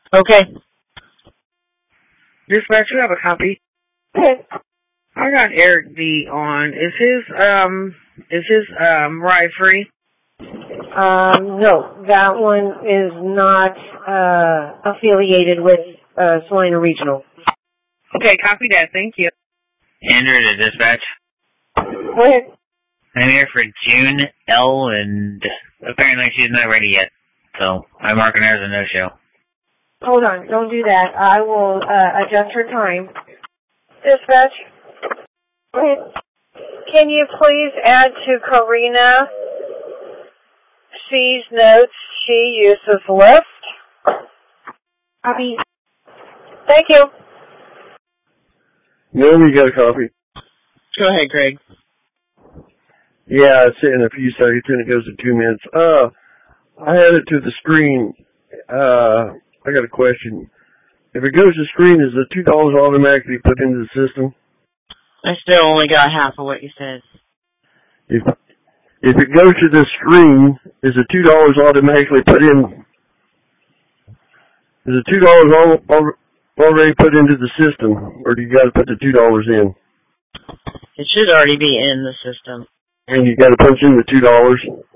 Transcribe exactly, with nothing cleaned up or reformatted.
Okay. Dispatch, you have a copy. I got Eric D on. Is his um is his um ride free? Um, no, that one is not uh affiliated with uh Salina Regional. Okay, copy that. Thank you. Andrew to dispatch. Go ahead. I'm here for June L, and apparently she's not ready yet, so I'm marking her as a no-show. Hold on, don't do that. I will uh, adjust her time. Dispatch. Go ahead. Can you please add to Karina C's notes she uses Lyft? Copy. Thank you. No, we got a copy. Go ahead, Greg. Yeah, it's in a few seconds and it goes to two minutes. Uh, I had it to the screen. Uh, I got a question. If it goes to screen, is the two dollars automatically put into the system? I still only got half of what you said. If if it goes to the screen, is the two dollars automatically put in? Is the two dollars al- already put into the system, or do you got to put the two dollars in? It should already be in the system. And you got to punch in the two dollars.